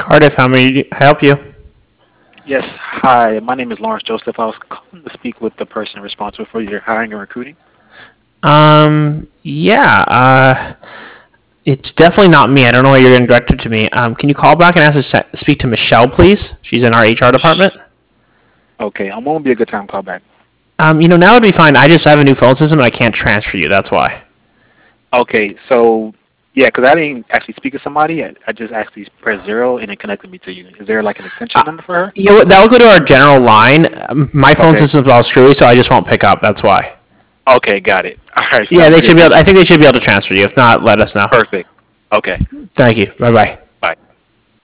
Cardiff, how may I help you? Yes, hi. My name is Lawrence Joseph. I was calling to speak with the person responsible for your hiring and recruiting. Yeah, it's definitely not me. I don't know why you're getting directed to me. Can you call back and ask to speak to Michelle, please? She's in our HR department. Okay, when will be a good time to call back? Now would be fine. I just have a new phone system and I can't transfer you. That's why. Okay, so yeah, because I didn't actually speak to somebody. I just actually pressed zero and it connected me to you. Is there like an extension number for her? That will go to our general line. My phone Okay. system's all screwy, so I just won't pick up. That's why. Okay, got it. All right, Yeah, sounds they should good. be able. Thank I you. think they should be able to transfer you. If not, let us know. Perfect. Okay. Thank you. Bye bye.